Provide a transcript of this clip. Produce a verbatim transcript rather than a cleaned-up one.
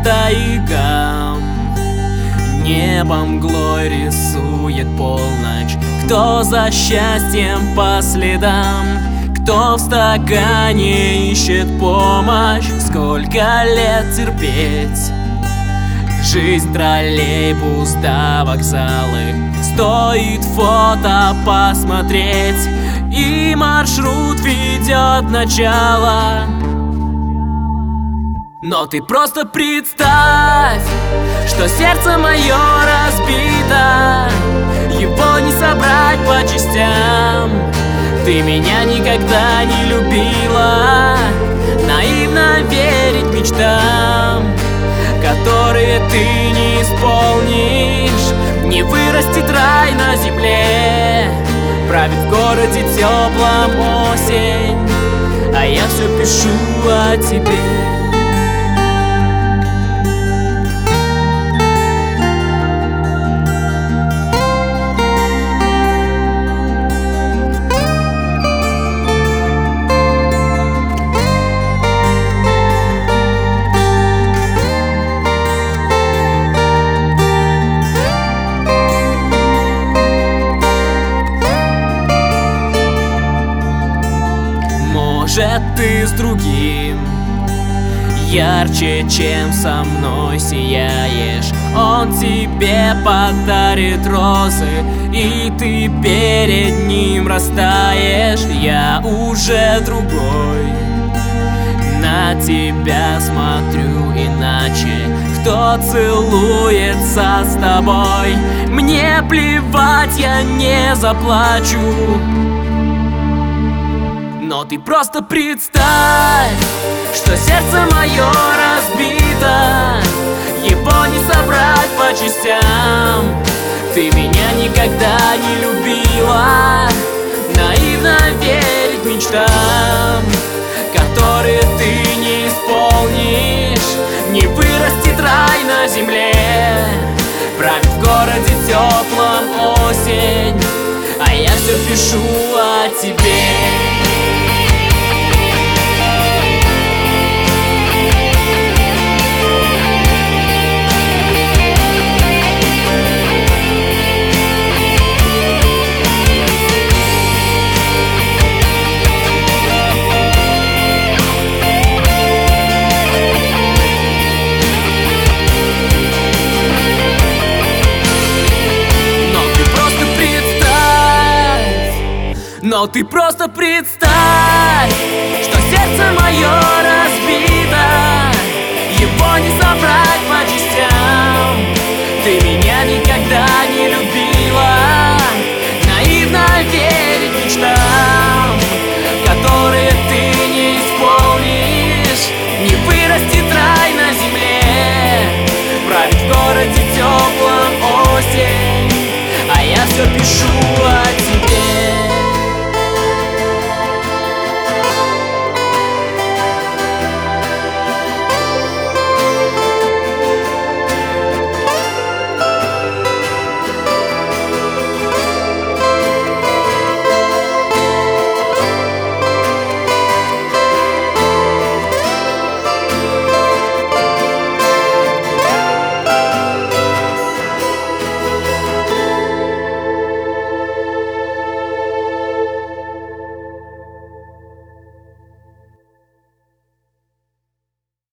тайгам. Небом мглой рисует полночь. Кто за счастьем по следам, кто в стакане ищет помощь. Сколько лет терпеть жизнь, троллейбус до вокзалы. Стоит фото посмотреть, и маршрут ведет начало. Но ты просто представь, что сердце мое разбито, его не собрать по частям. Ты меня никогда не любила, наивно верить мечтам, которые ты не исполнишь. Не вырастет рай на земле, правит в городе теплом осень, а я все пишу о тебе. Может, ты с другим ярче, чем со мной сияешь. Он тебе подарит розы, и ты перед ним растаешь. Я уже другой, на тебя смотрю иначе. Кто целуется с тобой, мне плевать, я не заплачу. Но ты просто представь, что сердце мое разбито, его не собрать по частям. Ты меня никогда не любила, наивно верить мечтам, которые ты не исполнишь. Не вырастет рай на земле, правит в городе теплом осень, а я все пишу о тебе. Но ты просто представь, что сердце мое разбито, его не собрать по частям. Ты меня никогда не любила, наивно верить мечтам, которые ты не исполнишь. Не вырастет рай на земле, правит в городе теплом осень, а я все пишу